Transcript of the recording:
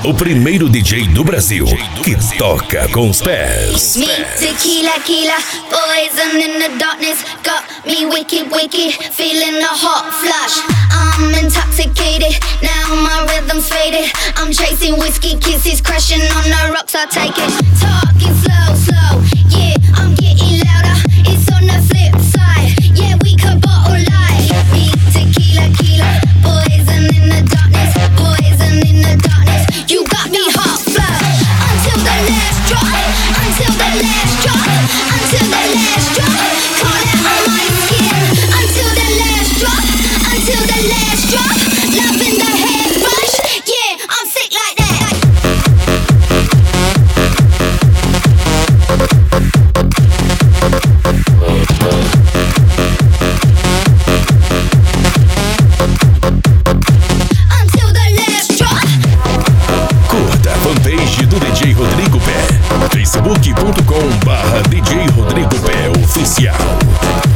o primeiro DJ do Brasil que toca com os pés. Me tequila, tequila, poison in the darkness, got me wicked, wicked, feeling a hot flush. I'm intoxicated, now my rhythm's faded. I'm chasing whiskey kisses, crashing on the rocks, I take it. Talking slow, slow, yeah, I'm getting louder. It's on the flip side, yeah, we could bottle light. Me tequila, tequila, poison in the darkness, poison in the darkness. You got me hot flush until the last drop, until the last drop, until the last drop. Call out on my skin until the last drop, until the last drop. Love in the head rush, yeah, I'm sick like that. Until the last drop. Curta a fanpage do DJ Rodrigo Pé, facebook.com/DJ Rodrigo Pé Oficial.